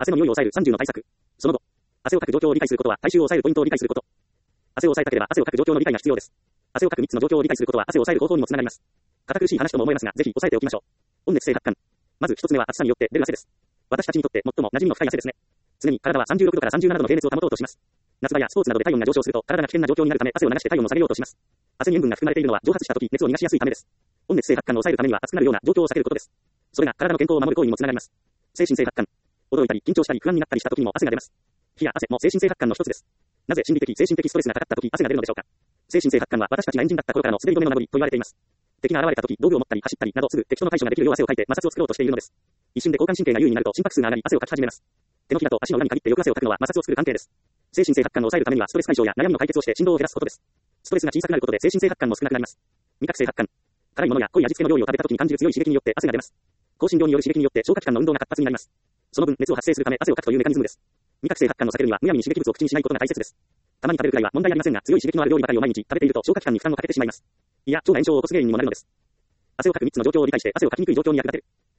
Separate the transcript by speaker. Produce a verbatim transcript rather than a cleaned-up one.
Speaker 1: 汗の匂いを抑えるさんじゅうの対策。その後、汗をかく状況を理解することは体臭を抑えるポイントを理解すること。汗を抑えたければ汗をかく状況の理解が必要です。汗をかくみっつの状況を理解することは汗を抑える方法にもつながります。堅苦しい話とも思えますが、ぜひ抑えておきましょう。温熱性発汗。まず一つ目は暑さによって出る汗です。私たちにとって最も馴染みの深い汗ですね。常に体はさんじゅうろくどからさんじゅうななどの平熱を保とうとします。夏場やスポーツなどで体温が上昇すると体が危険な状況になるため汗を流して体温を下げようとします。汗に塩分が含まれているのは蒸発した時熱を逃がしやすいためです。温熱性発汗を抑えるためには熱くなるような状況を避けることです。それが体の健康を守る行為にもつながります。精神性発汗。驚いたり緊張したり不安になったりした時にも汗が出ます。火や汗も精神性発汗の一つです。なぜ心理的精神的ストレスがかかった時汗が出るのでしょうか。精神性発汗は私たちがエンジンだった頃からの滑り止めの名残と言われています。敵が現れた時道具を持ったり走ったりなどすぐ敵との対処ができるよう汗をかいて摩擦を作ろうとしているのです。一瞬で交感神経が優位になると心拍数が上がり汗をかき始めます。手のひらと足の裏に限ってよく汗をかくのは摩擦を作る関係です。精神性発汗を抑えるためにはストレス解消や悩みの解決をして振動を減らすことです。ストレスが小さくなることで精神性発汗も少なくなります。味覚性発汗。辛いものや濃い味付けの料理を食べた時に感じる強い刺激によって汗が出ます。香辛料による刺激によって消化器官の運動が活発になります。その分熱を発生するため汗をかくというメカニズムです。味覚性発汗を避けるにはむやみに刺激物を口にしないことが大切です。たまに食べるくらいは問題ありませんが、強い刺激のある料理ばかりを毎日食べていると消化器官に負担をかけてしまいます。いや、腸が炎症を起こす原因にもなるのです。汗をかくみっつの状況を理解して汗をかきにくい状況に役立てる。